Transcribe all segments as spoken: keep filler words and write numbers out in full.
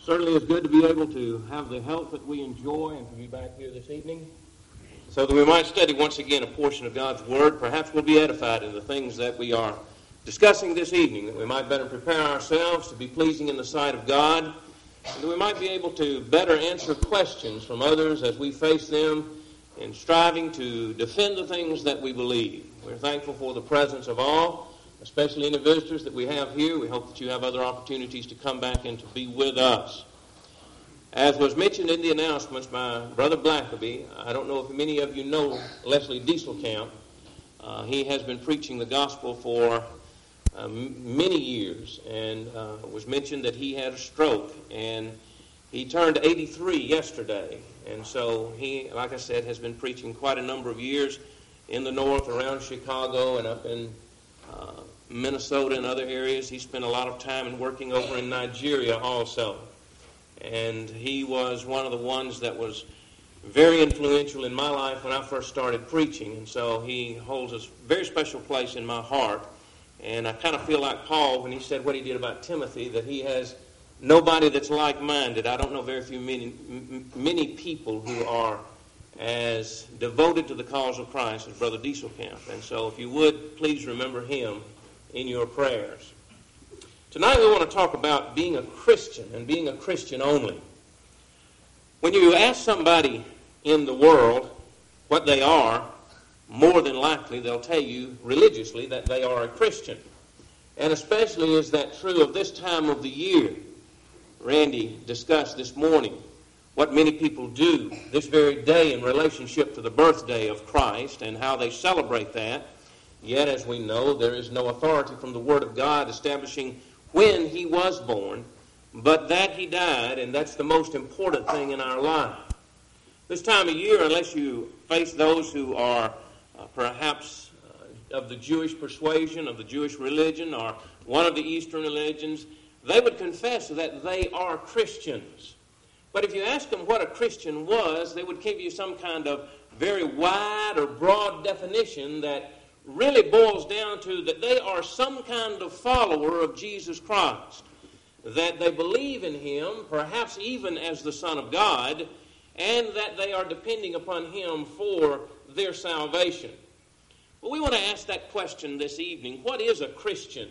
Certainly it's good to be able to have the health that we enjoy and to be back here this evening so that we might study once again a portion of God's Word. Perhaps we'll be edified in the things that we are discussing this evening, that we might better prepare ourselves to be pleasing in the sight of God, and that we might be able to better answer questions from others as we face them in striving to defend the things that we believe. We're thankful for the presence of all, especially any visitors that we have here. We hope that you have other opportunities to come back and to be with us. As was mentioned in the announcements by Brother Blackaby, I don't know if many of you know Leslie Dieselkamp. Uh, he has been preaching the gospel for uh, many years, and uh, it was mentioned that he had a stroke, and he turned eighty-three yesterday. And so he, like I said, has been preaching quite a number of years in the north, around Chicago, and up in uh, Minnesota and other areas. He spent a lot of time in working over in Nigeria also. And he was one of the ones that was very influential in my life when I first started preaching. And so he holds a very special place in my heart. And I kind of feel like Paul when he said what he did about Timothy, that he has nobody that's like-minded. I don't know very few many, many people who are as devoted to the cause of Christ as Brother Dieselkamp. And so if you would, please remember him in your prayers. Tonight we want to talk about being a Christian and being a Christian only. When you ask somebody in the world what they are, more than likely they'll tell you religiously that they are a Christian. And especially is that true of this time of the year. Randy discussed this morning what many people do this very day in relationship to the birthday of Christ and how they celebrate that. Yet, as we know, there is no authority from the Word of God establishing when he was born, but that he died, and that's the most important thing in our life. This time of year, unless you face those who are uh, perhaps uh, of the Jewish persuasion, of the Jewish religion, or one of the Eastern religions, they would confess that they are Christians. But if you ask them what a Christian was, they would give you some kind of very wide or broad definition that really boils down to that they are some kind of follower of Jesus Christ, that they believe in him, perhaps even as the Son of God, and that they are depending upon him for their salvation. Well, we want to ask that question this evening. What is a Christian?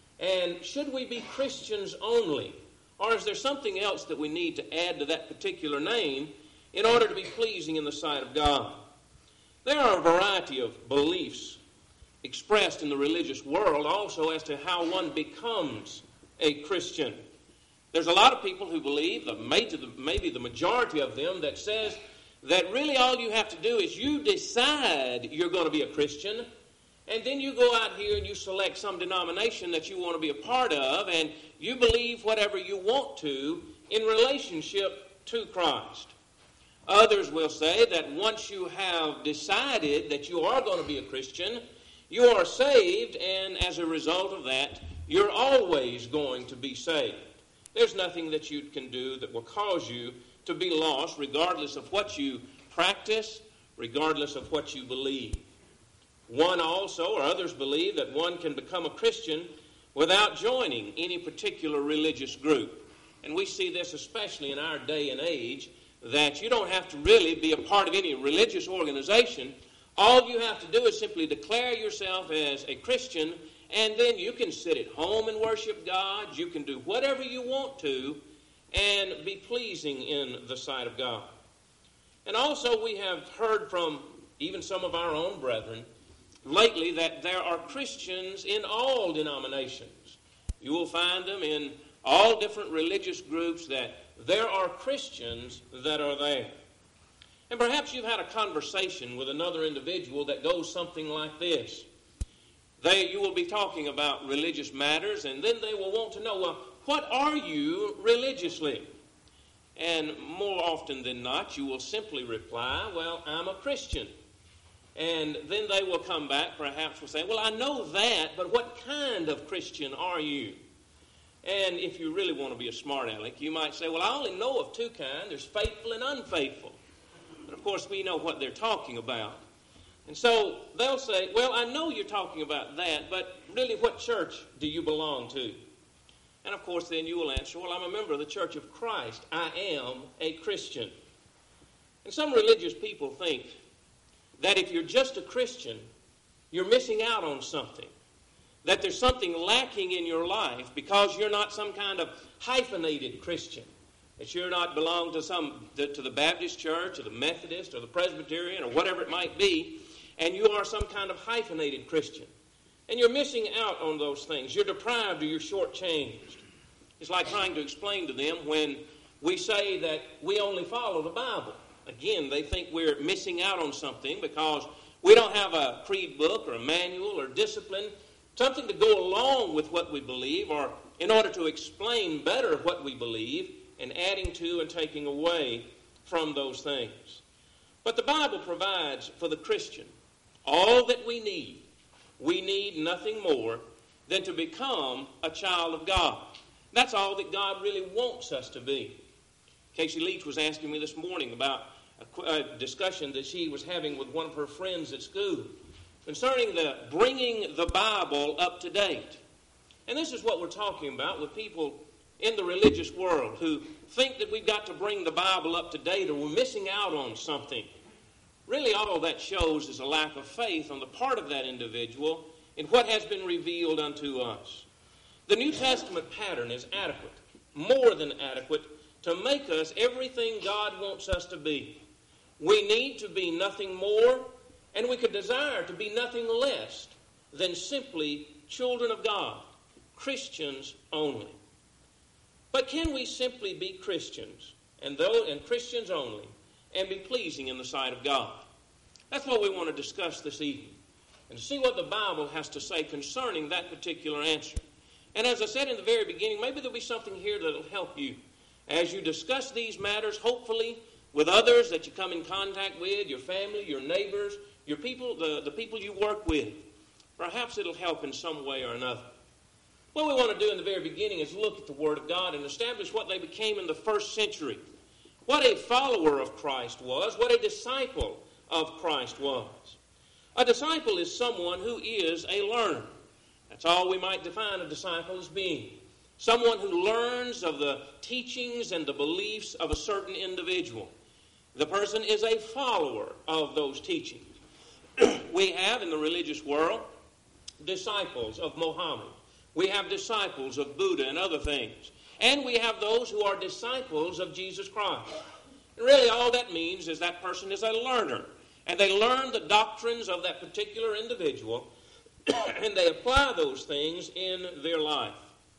And should we be Christians only? Or is there something else that we need to add to that particular name in order to be pleasing in the sight of God? There are a variety of beliefs expressed in the religious world also as to how one becomes a Christian. There's a lot of people who believe, maybe the majority of them, that says that really all you have to do is you decide you're going to be a Christian, and then you go out here and you select some denomination that you want to be a part of, and you believe whatever you want to in relationship to Christ. Others will say that once you have decided that you are going to be a Christian, you are saved, and as a result of that, you're always going to be saved. There's nothing that you can do that will cause you to be lost, regardless of what you practice, regardless of what you believe. One also, or others believe, that one can become a Christian without joining any particular religious group. And we see this especially in our day and age, that you don't have to really be a part of any religious organization. All you have to do is simply declare yourself as a Christian, and then you can sit at home and worship God. You can do whatever you want to and be pleasing in the sight of God. And also we have heard from even some of our own brethren lately that there are Christians in all denominations. You will find them in all different religious groups, that there are Christians that are there. And perhaps you've had a conversation with another individual that goes something like this. They, you will be talking about religious matters, and then they will want to know, well, what are you religiously? And more often than not, you will simply reply, well, I'm a Christian. And then they will come back, perhaps will say, well, I know that, but what kind of Christian are you? And if you really want to be a smart aleck, you might say, well, I only know of two kinds. There's faithful and unfaithful. But of course, we know what they're talking about. And so they'll say, well, I know you're talking about that, but really what church do you belong to? And of course then you will answer, well, I'm a member of the Church of Christ. I am a Christian. And some religious people think that if you're just a Christian, you're missing out on something. That there's something lacking in your life because you're not some kind of hyphenated Christian. That you're not belong to some to the Baptist church or the Methodist or the Presbyterian or whatever it might be, and you are some kind of hyphenated Christian. And you're missing out on those things. You're deprived or you're shortchanged. It's like trying to explain to them when we say that we only follow the Bible. Again, they think we're missing out on something because we don't have a creed book or a manual or discipline, something to go along with what we believe, or in order to explain better what we believe, and adding to and taking away from those things. But the Bible provides for the Christian all that we need. We need nothing more than to become a child of God. That's all that God really wants us to be. Casey Leach was asking me this morning about a, a discussion that she was having with one of her friends at school concerning the bringing the Bible up to date. And this is what we're talking about with people in the religious world who think that we've got to bring the Bible up to date or we're missing out on something. Really, all that shows is a lack of faith on the part of that individual in what has been revealed unto us. The New Testament pattern is adequate, more than adequate, to make us everything God wants us to be. We need to be nothing more, and we could desire to be nothing less than simply children of God, Christians only. But can we simply be Christians, and though and Christians only, and be pleasing in the sight of God? That's what we want to discuss this evening, and see what the Bible has to say concerning that particular answer. And as I said in the very beginning, maybe there'll be something here that'll help you as you discuss these matters, hopefully with others that you come in contact with, your family, your neighbors, your people, the, the people you work with. Perhaps it'll help in some way or another. What we want to do in the very beginning is look at the Word of God and establish what they became in the first century. What a follower of Christ was, what a disciple of Christ was. A disciple is someone who is a learner. That's all we might define a disciple as being. Someone who learns of the teachings and the beliefs of a certain individual. The person is a follower of those teachings. We have in the religious world disciples of Muhammad. We have disciples of Buddha and other things. And we have those who are disciples of Jesus Christ. And really all that means is that person is a learner. And they learn the doctrines of that particular individual and they apply those things in their life.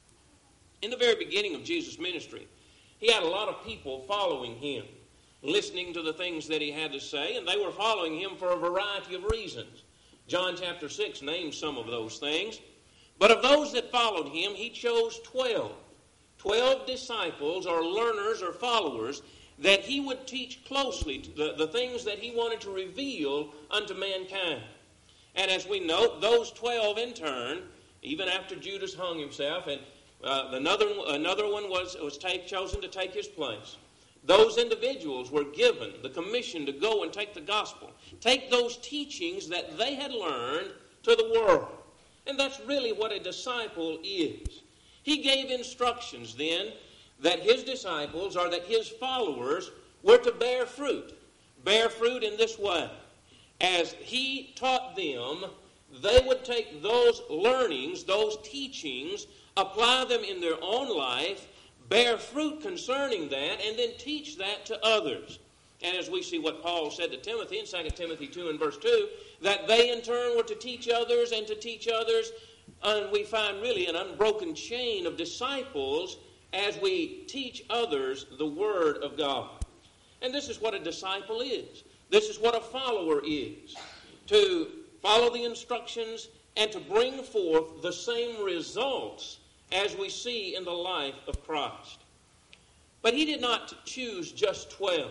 In the very beginning of Jesus' ministry, he had a lot of people following him, listening to the things that he had to say, and they were following him for a variety of reasons. John chapter six names some of those things. But of those that followed him, he chose twelve. Twelve disciples or learners or followers that he would teach closely to the, the things that he wanted to reveal unto mankind. And as we note, those twelve in turn, even after Judas hung himself, and uh, another, another one was, was take, chosen to take his place, those individuals were given the commission to go and take the gospel, take those teachings that they had learned to the world. And that's really what a disciple is. He gave instructions then that his disciples, or that his followers, were to bear fruit. Bear fruit in this way. As he taught them, they would take those learnings, those teachings, apply them in their own life, bear fruit concerning that, and then teach that to others. And as we see what Paul said to Timothy in Second Timothy two and verse two, that they in turn were to teach others and to teach others, and we find really an unbroken chain of disciples as we teach others the Word of God. And this is what a disciple is. This is what a follower is. To follow the instructions and to bring forth the same results as we see in the life of Christ. But he did not choose just twelve.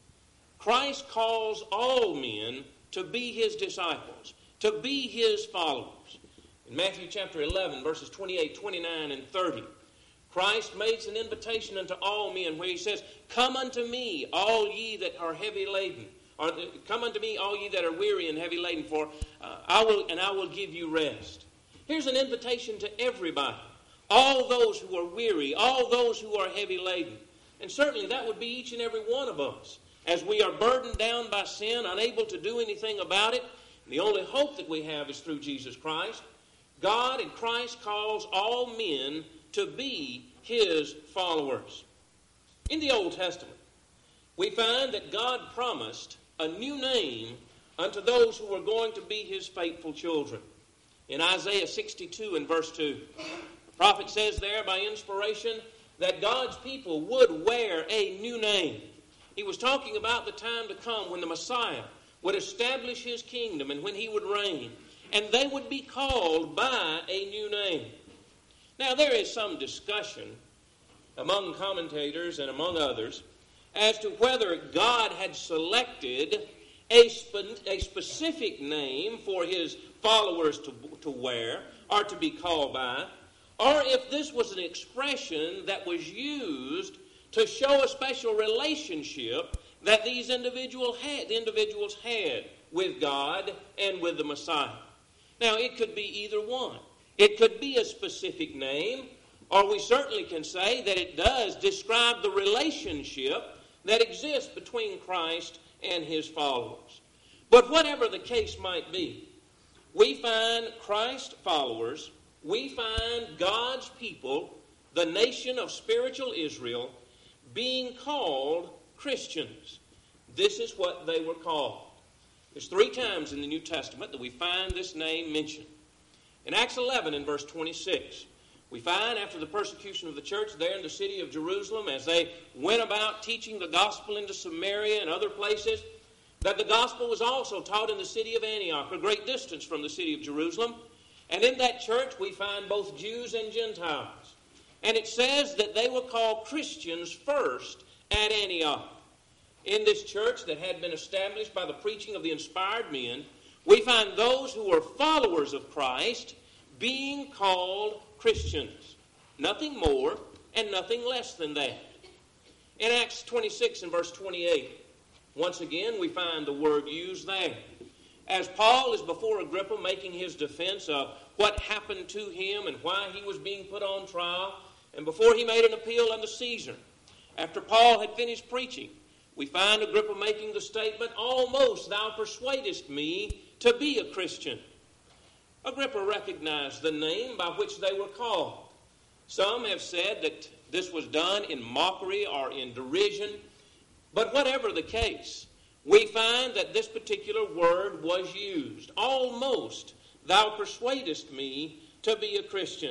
Christ calls all men to be his disciples, to be his followers. In Matthew chapter eleven, verses twenty-eight, twenty-nine, and thirty, Christ makes an invitation unto all men where he says, "Come unto me, all ye that are heavy laden, or come unto me, all ye that are weary and heavy laden, for uh, I will and I will give you rest." Here's an invitation to everybody. all those who are weary, all those who are heavy laden. And certainly that would be each and every one of us, as we are burdened down by sin, unable to do anything about it. And the only hope that we have is through Jesus Christ. God and Christ calls all men to be his followers. In the Old Testament, we find that God promised a new name unto those who are going to be his faithful children. In Isaiah sixty-two and verse two, the prophet says there by inspiration that God's people would wear a new name. He was talking about the time to come when the Messiah would establish his kingdom and when he would reign, and they would be called by a new name. Now, there is some discussion among commentators and among others as to whether God had selected a, spe- a specific name for his followers to, to wear or to be called by, or if this was an expression that was used to show a special relationship that these individual had, individuals had with God and with the Messiah. Now, it could be either one. It could be a specific name, or we certainly can say that it does describe the relationship that exists between Christ and his followers. But whatever the case might be, we find Christ followers, we find God's people, the nation of spiritual Israel, being called Christians. This is what they were called. There's three times in the New Testament that we find this name mentioned. In Acts eleven and verse twenty-six, we find after the persecution of the church there in the city of Jerusalem, as they went about teaching the gospel into Samaria and other places, that the gospel was also taught in the city of Antioch, a great distance from the city of Jerusalem. And in that church we find both Jews and Gentiles. And it says that they were called Christians first at Antioch. In this church that had been established by the preaching of the inspired men, we find those who were followers of Christ being called Christians. Nothing more and nothing less than that. In Acts twenty-six and verse twenty-eight, once again we find the word used there. As Paul is before Agrippa making his defense of what happened to him and why he was being put on trial, and before he made an appeal unto Caesar, after Paul had finished preaching, we find Agrippa making the statement, "Almost thou persuadest me to be a Christian." Agrippa recognized the name by which they were called. Some have said that this was done in mockery or in derision, but whatever the case, we find that this particular word was used. Almost thou persuadest me to be a Christian.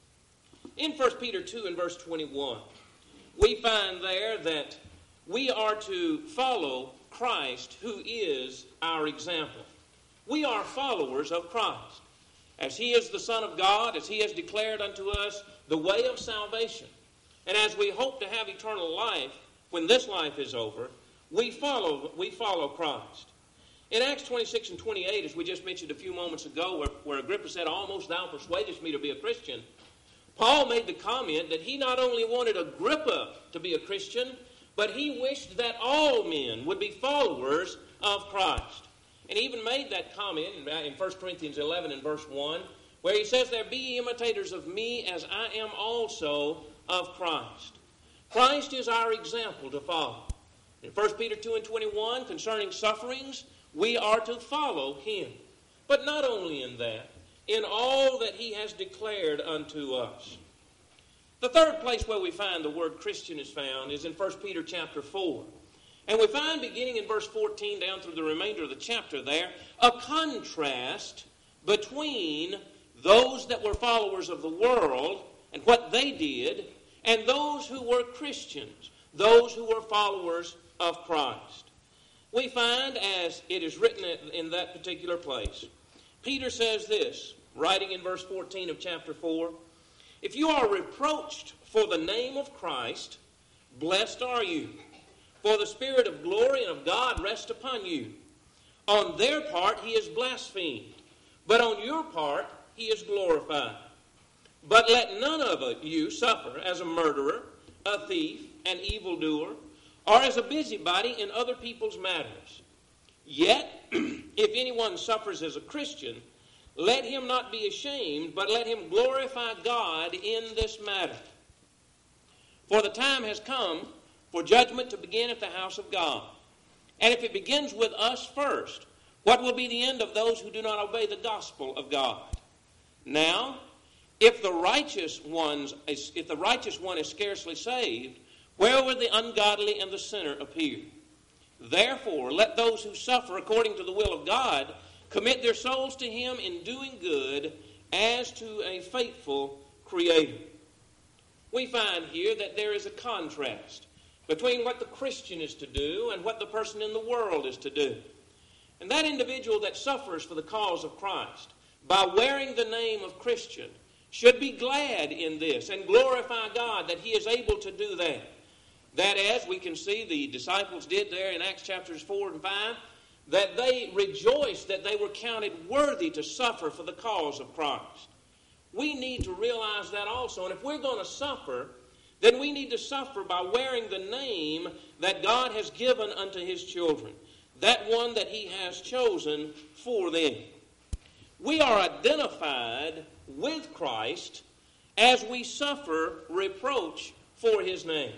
In First Peter two and verse twenty-one, we find there that we are to follow Christ, who is our example. We are followers of Christ. As he is the Son of God, as he has declared unto us the way of salvation, and as we hope to have eternal life when this life is over, we follow, we follow Christ. In Acts twenty-six and twenty-eight, as we just mentioned a few moments ago, where, where Agrippa said, "Almost thou persuadest me to be a Christian," Paul made the comment that he not only wanted Agrippa to be a Christian, but he wished that all men would be followers of Christ. And he even made that comment in First Corinthians eleven and verse one, where he says, "There be ye imitators of me as I am also of Christ." Christ is our example to follow. In First Peter two and twenty-one, concerning sufferings, we are to follow him. But not only in that, in all that he has declared unto us. The third place where we find the word Christian is found is in First Peter chapter four. And we find, beginning in verse fourteen down through the remainder of the chapter there, a contrast between those that were followers of the world and what they did, and those who were Christians, those who were followers of Christ. We find, as it is written in that particular place, Peter says this, writing in verse fourteen of chapter four, "If you are reproached for the name of Christ, blessed are you, for the Spirit of glory and of God rests upon you. On their part he is blasphemed, but on your part he is glorified. But let none of you suffer as a murderer, a thief, an evildoer, or as a busybody in other people's matters. Yet, if anyone suffers as a Christian, let him not be ashamed, but let him glorify God in this matter. For the time has come for judgment to begin at the house of God. And if it begins with us first, what will be the end of those who do not obey the gospel of God? Now, if the righteous ones, if the righteous one is scarcely saved, where will the ungodly and the sinner appear? Therefore, let those who suffer according to the will of God commit their souls to him in doing good as to a faithful Creator. We find here that there is a contrast between what the Christian is to do and what the person in the world is to do. And that individual that suffers for the cause of Christ by wearing the name of Christian should be glad in this and glorify God that he is able to do that. That, as we can see the disciples did there in Acts chapters four and five, that they rejoiced that they were counted worthy to suffer for the cause of Christ. We need to realize that also. And if we're going to suffer, then we need to suffer by wearing the name that God has given unto his children, that one that he has chosen for them. We are identified with Christ as we suffer reproach for his name.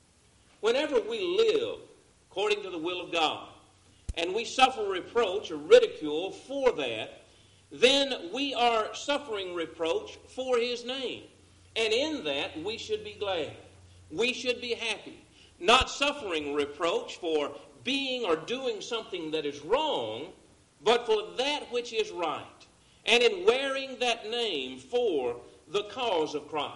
Whenever we live according to the will of God, and we suffer reproach or ridicule for that, then we are suffering reproach for his name. And in that, we should be glad. We should be happy. Not suffering reproach for being or doing something that is wrong, but for that which is right. And in wearing that name for the cause of Christ.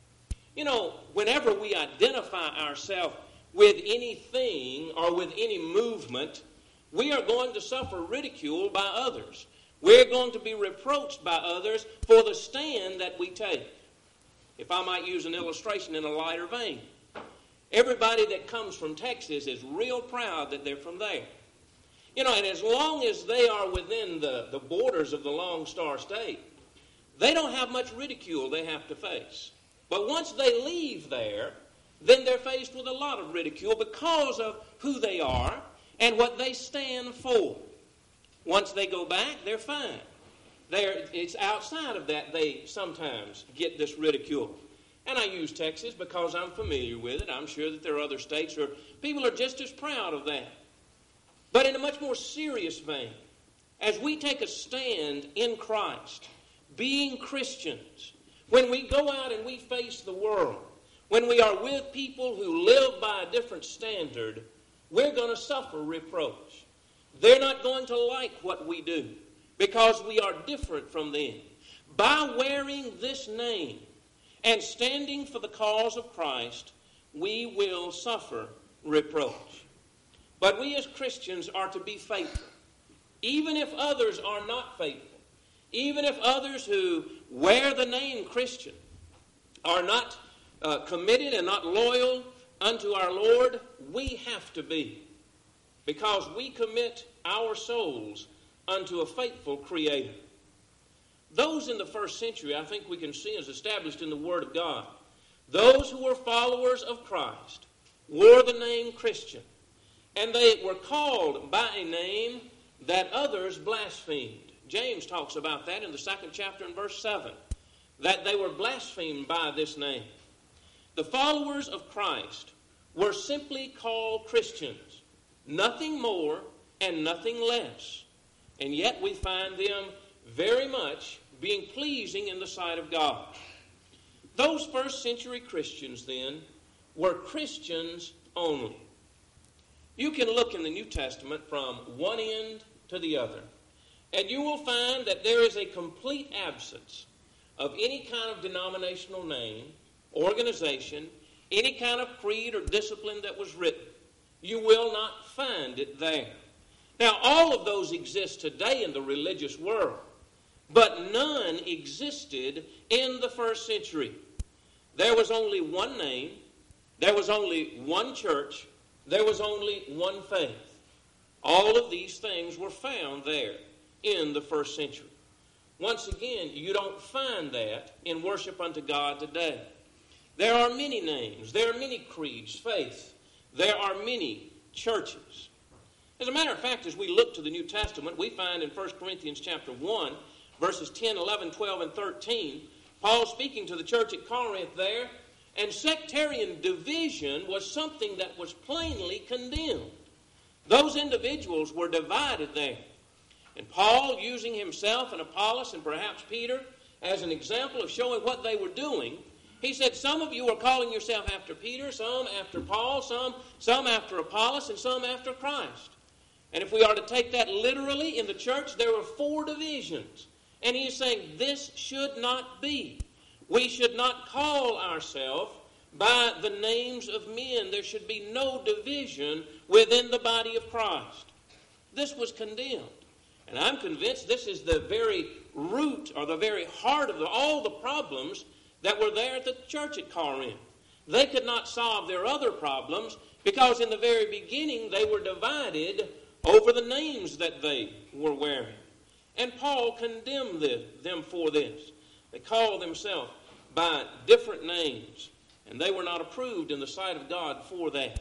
You know, whenever we identify ourselves with anything or with any movement, we are going to suffer ridicule by others. We're going to be reproached by others for the stand that we take. If I might use an illustration in a lighter vein, everybody that comes from Texas is real proud that they're from there. You know, and as long as they are within the, the borders of the Lone Star State, they don't have much ridicule they have to face. But once they leave there, then they're faced with a lot of ridicule because of who they are and what they stand for. Once they go back, they're fine. They're, it's outside of that they sometimes get this ridicule. And I use Texas because I'm familiar with it. I'm sure that there are other states where people are just as proud of that. But in a much more serious vein, as we take a stand in Christ, being Christians, when we go out and we face the world, when we are with people who live by a different standard, we're going to suffer reproach. They're not going to like what we do because we are different from them. By wearing this name and standing for the cause of Christ, we will suffer reproach. But we as Christians are to be faithful. Even if others are not faithful, even if others who wear the name Christian are not uh, committed and not loyal unto our Lord, we have to be. Because we commit our souls unto a faithful Creator. Those in the first century, I think we can see as established in the Word of God, those who were followers of Christ wore the name Christian. And they were called by a name that others blasphemed. James talks about that in the second chapter and verse seven, that they were blasphemed by this name. The followers of Christ were simply called Christians, nothing more and nothing less. And yet we find them very much being pleasing in the sight of God. Those first century Christians then were Christians only. You can look in the New Testament from one end to the other, and you will find that there is a complete absence of any kind of denominational name, organization, any kind of creed or discipline that was written. You will not find it there. Now, all of those exist today in the religious world, but none existed in the first century. There was only one name, there was only one church, there was only one faith. All of these things were found there in the first century. Once again, you don't find that in worship unto God today. There are many names, there are many creeds, faiths, there are many churches. As a matter of fact, as we look to the New Testament, we find in First Corinthians chapter one, verses ten, eleven, twelve, and thirteen, Paul speaking to the church at Corinth there, and sectarian division was something that was plainly condemned. Those individuals were divided there. And Paul, using himself and Apollos and perhaps Peter as an example of showing what they were doing, he said, some of you are calling yourself after Peter, some after Paul, some, some after Apollos, and some after Christ. And if we are to take that literally in the church, there were four divisions. And he is saying this should not be. We should not call ourselves by the names of men. There should be no division within the body of Christ. This was condemned. And I'm convinced this is the very root or the very heart of the, all the problems that were there at the church at Corinth. They could not solve their other problems because in the very beginning they were divided over the names that they were wearing. And Paul condemned them for this. They called themselves by different names, and they were not approved in the sight of God for that.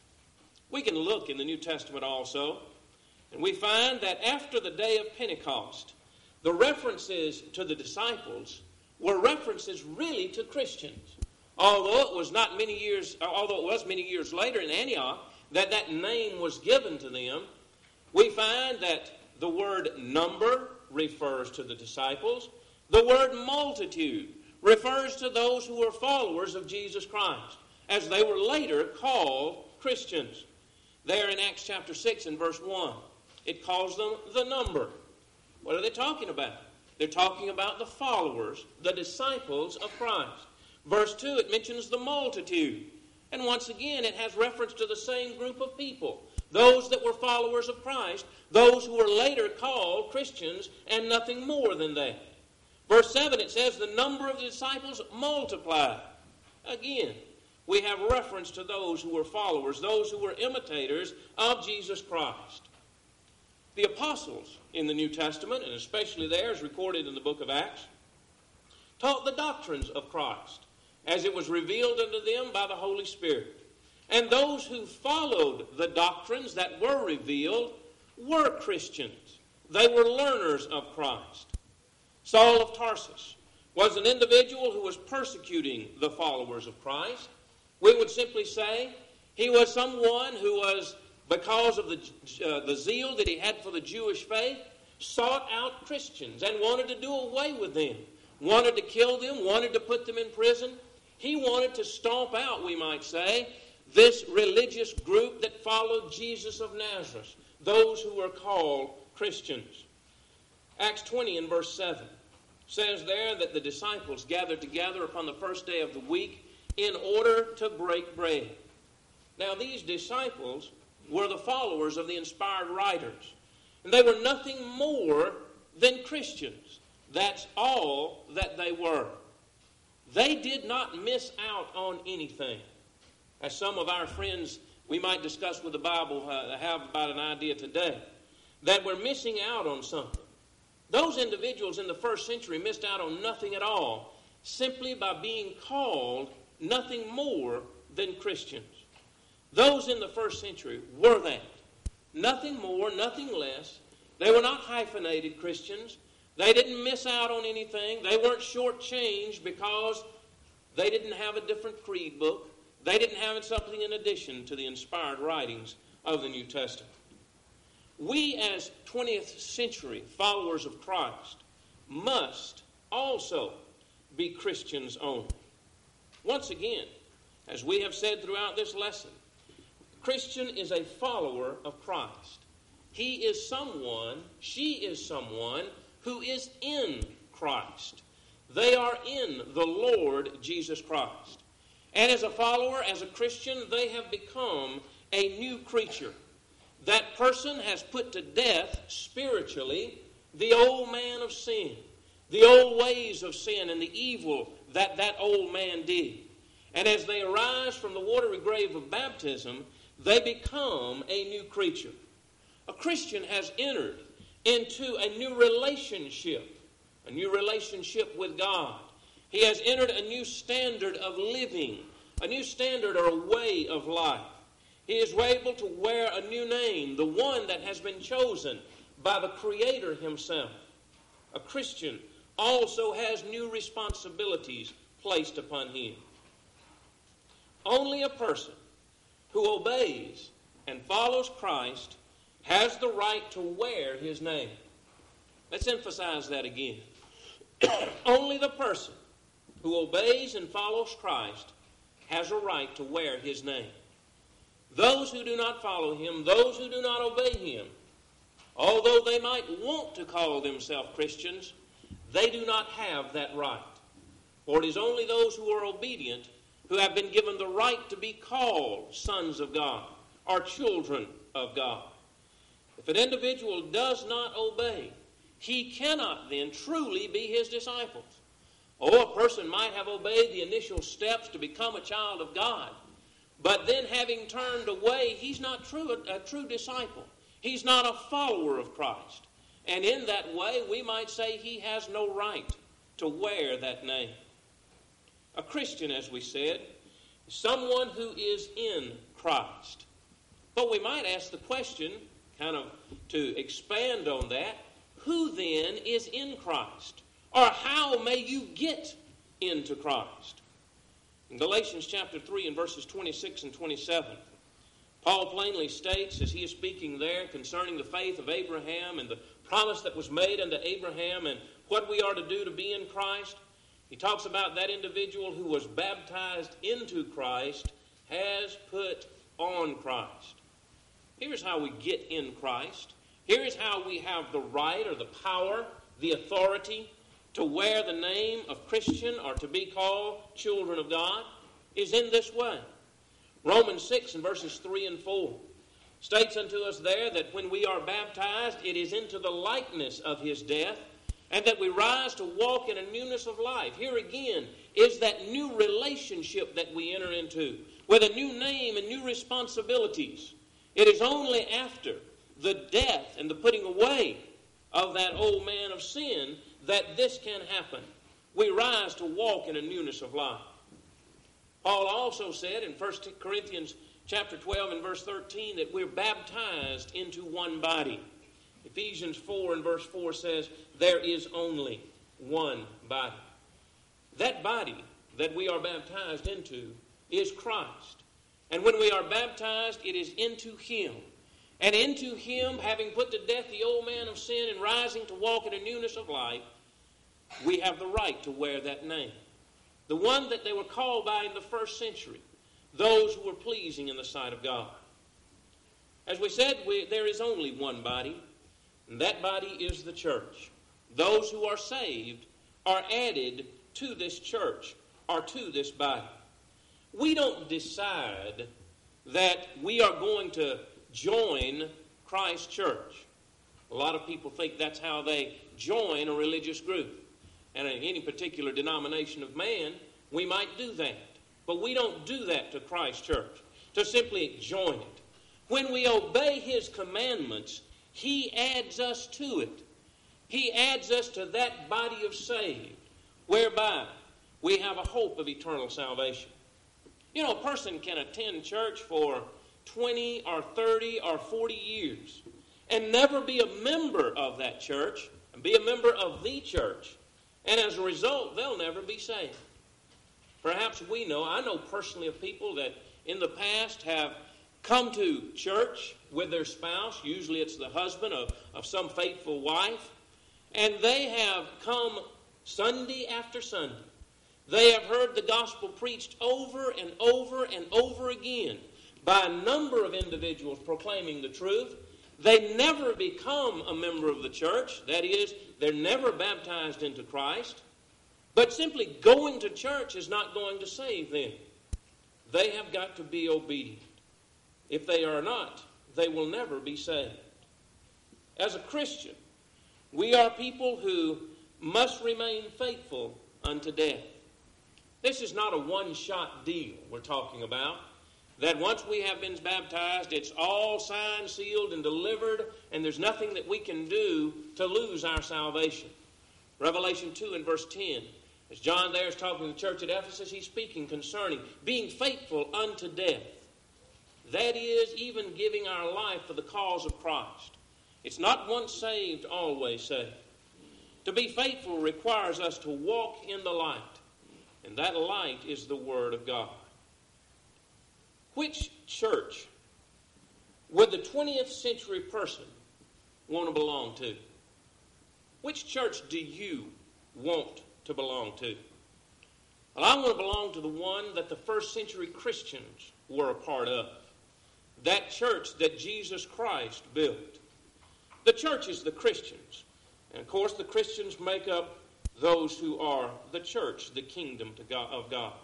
We can look in the New Testament also, and we find that after the day of Pentecost, the references to the disciples were references really to Christians. Although it was not many years, although it was many years later in Antioch that that name was given to them, we find that the word number refers to the disciples. The word multitude refers to those who were followers of Jesus Christ, as they were later called Christians. There in Acts chapter six and verse one, it calls them the number. What are they talking about? They're talking about the followers, the disciples of Christ. Verse two, it mentions the multitude. And once again, it has reference to the same group of people. Those that were followers of Christ, those who were later called Christians, and nothing more than that. Verse seven, it says, the number of the disciples multiplied. Again, we have reference to those who were followers, those who were imitators of Jesus Christ. The apostles in the New Testament, and especially there as recorded in the book of Acts, taught the doctrines of Christ as it was revealed unto them by the Holy Spirit. And those who followed the doctrines that were revealed were Christians. They were learners of Christ. Saul of Tarsus was an individual who was persecuting the followers of Christ. We would simply say he was someone who was, because of the, uh, the zeal that he had for the Jewish faith, sought out Christians and wanted to do away with them, wanted to kill them, wanted to put them in prison. He wanted to stomp out, we might say, this religious group that followed Jesus of Nazareth, those who were called Christians. Acts twenty and verse seven says there that the disciples gathered together upon the first day of the week in order to break bread. Now these disciples were the followers of the inspired writers, and they were nothing more than Christians. That's all that they were. They did not miss out on anything. As some of our friends we might discuss with the Bible uh, have about an idea today, that we're missing out on something. Those individuals in the first century missed out on nothing at all, simply by being called nothing more than Christians. Those in the first century were that. Nothing more, nothing less. They were not hyphenated Christians. They didn't miss out on anything. They weren't shortchanged because they didn't have a different creed book. They didn't have something in addition to the inspired writings of the New Testament. We as twentieth century followers of Christ must also be Christians only. Once again, as we have said throughout this lesson, Christian is a follower of Christ. He is someone, she is someone who is in Christ. They are in the Lord Jesus Christ. And as a follower, as a Christian, they have become a new creature. That person has put to death spiritually the old man of sin, the old ways of sin and the evil that that old man did. And as they arise from the watery grave of baptism, they become a new creature. A Christian has entered into a new relationship, a new relationship with God. He has entered a new standard of living, a new standard or a way of life. He is able to wear a new name, the one that has been chosen by the Creator himself. A Christian also has new responsibilities placed upon him. Only a person who obeys and follows Christ has the right to wear his name. Let's emphasize that again. Only the person who obeys and follows Christ has a right to wear his name. Those who do not follow him, those who do not obey him, although they might want to call themselves Christians, they do not have that right. For it is only those who are obedient who have been given the right to be called sons of God or children of God. If an individual does not obey, he cannot then truly be his disciples. Oh, a person might have obeyed the initial steps to become a child of God, but then having turned away, he's not true, a true disciple. He's not a follower of Christ. And in that way, we might say he has no right to wear that name. A Christian, as we said, is someone who is in Christ. But we might ask the question, kind of to expand on that, who then is in Christ? Or how may you get into Christ? In Galatians chapter three and verses twenty-six and twenty-seven, Paul plainly states, as he is speaking there concerning the faith of Abraham and the promise that was made unto Abraham and what we are to do to be in Christ, he talks about that individual who was baptized into Christ has put on Christ. Here's how we get in Christ. Here's how we have the right or the power, the authority to wear the name of Christian or to be called children of God is in this way. Romans six and verses three and four states unto us there that when we are baptized, it is into the likeness of his death, and that we rise to walk in a newness of life. Here again is that new relationship that we enter into with a new name and new responsibilities. It is only after the death and the putting away of that old man of sin that this can happen. We rise to walk in a newness of life. Paul also said in First Corinthians chapter twelve and verse thirteen that we're baptized into one body. Ephesians four and verse four says there is only one body. That body that we are baptized into is Christ. And when we are baptized, it is into him. And into him, having put to death the old man of sin and rising to walk in a newness of life, we have the right to wear that name. The one that they were called by in the first century, those who were pleasing in the sight of God. As we said, we, there is only one body, and that body is the church. Those who are saved are added to this church or to this body. We don't decide that we are going to join Christ's church. A lot of people think that's how they join a religious group. And in any particular denomination of man, we might do that. But we don't do that to Christ's church, to simply join it. When we obey his commandments, he adds us to it. He adds us to that body of saved, whereby we have a hope of eternal salvation. You know, a person can attend church for twenty or thirty or forty years and never be a member of that church and be a member of the church. And as a result, they'll never be saved. Perhaps we know, I know personally of people that in the past have come to church with their spouse, usually it's the husband of, of some faithful wife, and they have come Sunday after Sunday. They have heard the gospel preached over and over and over again by a number of individuals proclaiming the truth. They never become a member of the church. That is, they're never baptized into Christ. But simply going to church is not going to save them. They have got to be obedient. If they are not, they will never be saved. As a Christian, we are people who must remain faithful unto death. This is not a one-shot deal we're talking about, that once we have been baptized, it's all signed, sealed, and delivered, and there's nothing that we can do to lose our salvation. Revelation two and verse ten, as John there is talking to the church at Ephesus, he's speaking concerning being faithful unto death. That is, even giving our life for the cause of Christ. It's not once saved, always saved. To be faithful requires us to walk in the light, and that light is the Word of God. Which church would the twentieth century person want to belong to? Which church do you want to belong to? Well, I want to belong to the one that the first century Christians were a part of. That church that Jesus Christ built. The church is the Christians. And of course, the Christians make up those who are the church, the kingdom to God, of God.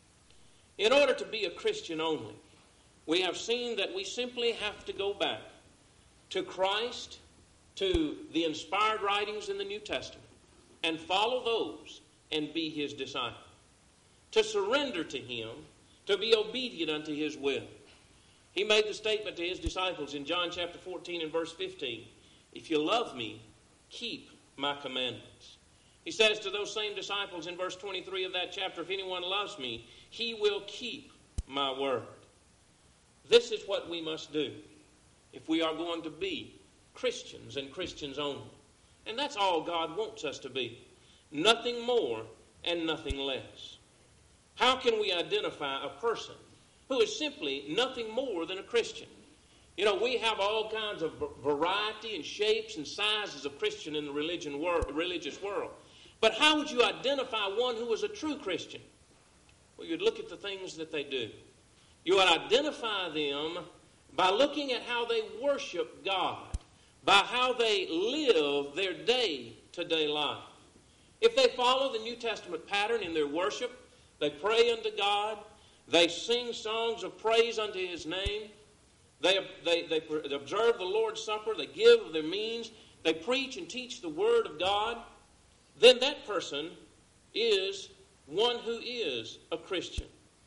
In order to be a Christian only, we have seen that we simply have to go back to Christ, to the inspired writings in the New Testament, and follow those and be His disciple. To surrender to Him, to be obedient unto His will. He made the statement to His disciples in John chapter fourteen and verse fifteen, "If you love me, keep my commandments." He says to those same disciples in verse twenty-three of that chapter, "If anyone loves me, he will keep my word." This is what we must do if we are going to be Christians and Christians only. And that's all God wants us to be. Nothing more and nothing less. How can we identify a person who is simply nothing more than a Christian? You know, we have all kinds of variety and shapes and sizes of Christian in the religion world, religious world. But how would you identify one who is a true Christian? Well, you'd look at the things that they do. You would identify them by looking at how they worship God, by how they live their day-to-day life. If they follow the New Testament pattern in their worship, they pray unto God, they sing songs of praise unto His name, they, they, they observe the Lord's Supper, they give of their means, they preach and teach the Word of God, then that person is one who is a Christian.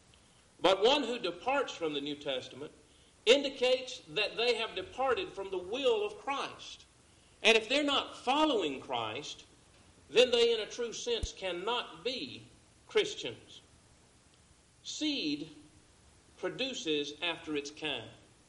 But one who departs from the New Testament indicates that they have departed from the will of Christ. And if they're not following Christ, then they in a true sense cannot be Christians. Seed produces after its kind.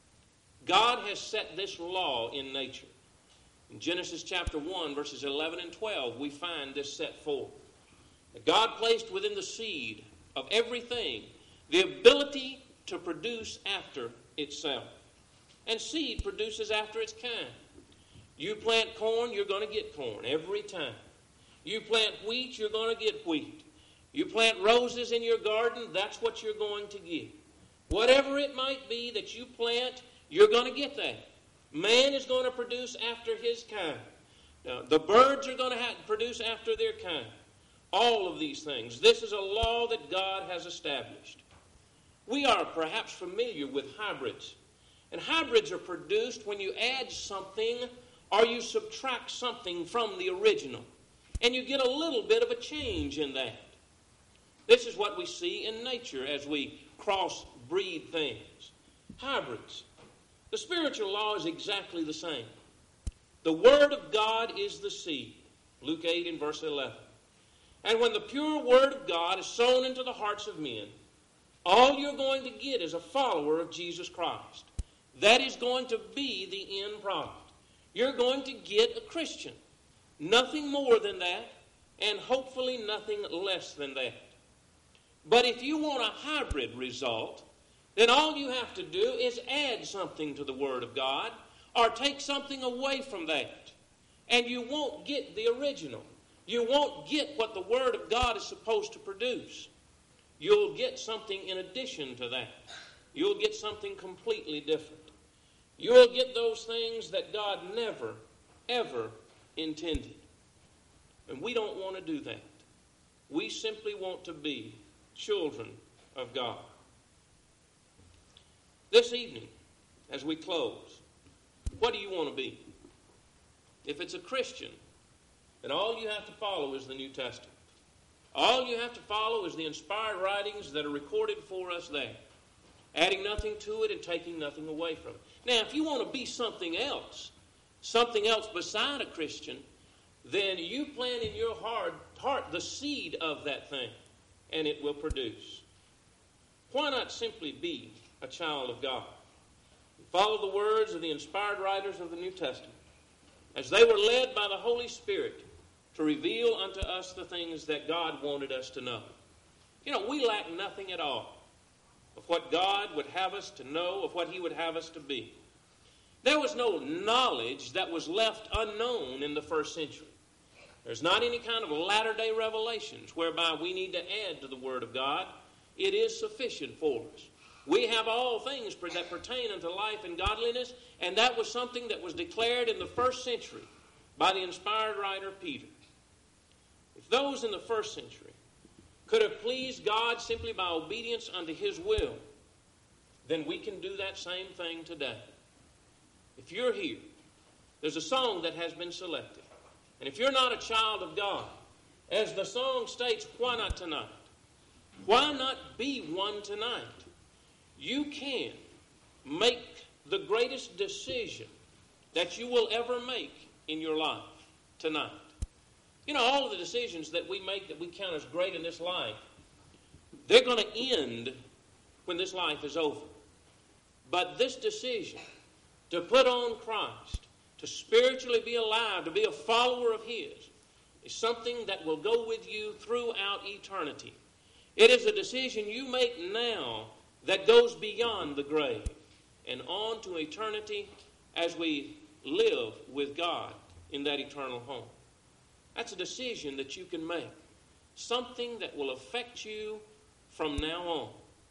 God has set this law in nature. In Genesis chapter one, verses eleven and twelve, we find this set forth. God placed within the seed of everything the ability to produce after itself. And seed produces after its kind. You plant corn, you're going to get corn every time. You plant wheat, you're going to get wheat. You plant roses in your garden, that's what you're going to get. Whatever it might be that you plant, you're going to get that. Man is going to produce after his kind. Now, the birds are going to have to produce after their kind. All of these things. This is a law that God has established. We are perhaps familiar with hybrids. And hybrids are produced when you add something or you subtract something from the original. And you get a little bit of a change in that. This is what we see in nature as we cross-breed things. Hybrids. The spiritual law is exactly the same. The Word of God is the seed. Luke eight and verse eleven. And when the pure Word of God is sown into the hearts of men, all you're going to get is a follower of Jesus Christ. That is going to be the end product. You're going to get a Christian. Nothing more than that, and hopefully nothing less than that. But if you want a hybrid result, then all you have to do is add something to the Word of God or take something away from that. And you won't get the original. You won't get what the Word of God is supposed to produce. You'll get something in addition to that. You'll get something completely different. You'll get those things that God never, ever intended. And we don't want to do that. We simply want to be children of God. This evening, as we close, what do you want to be? If it's a Christian, then all you have to follow is the New Testament. All you have to follow is the inspired writings that are recorded for us there, adding nothing to it and taking nothing away from it. Now, if you want to be something else, something else beside a Christian, then you plant in your heart, heart the seed of that thing, and it will produce. Why not simply be a child of God? Follow the words of the inspired writers of the New Testament as they were led by the Holy Spirit to reveal unto us the things that God wanted us to know. You know, we lack nothing at all of what God would have us to know, of what he would have us to be. There was no knowledge that was left unknown in the first century. There's not any kind of latter-day revelations whereby we need to add to the Word of God. It is sufficient for us. We have all things that pertain unto life and godliness, and that was something that was declared in the first century by the inspired writer Peter. If those in the first century could have pleased God simply by obedience unto his will, then we can do that same thing today. If you're here, there's a song that has been selected. And if you're not a child of God, as the song states, why not tonight? Why not be one tonight? You can make the greatest decision that you will ever make in your life tonight. You know, all of the decisions that we make that we count as great in this life, they're going to end when this life is over. But this decision to put on Christ, to spiritually be alive, to be a follower of his, is something that will go with you throughout eternity. It is a decision you make now that goes beyond the grave and on to eternity as we live with God in that eternal home. That's a decision that you can make, something that will affect you from now on.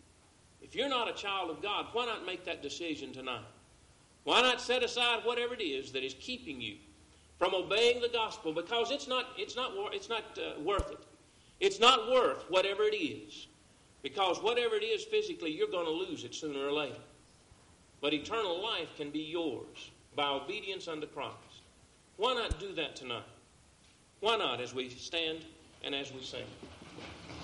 If you're not a child of God, why not make that decision tonight? Why not set aside whatever it is that is keeping you from obeying the gospel? Because it's not, it's not, it's not uh, worth it. It's not worth whatever it is. Because whatever it is physically, you're going to lose it sooner or later. But eternal life can be yours by obedience unto Christ. Why not do that tonight? Why not as we stand and as we sing?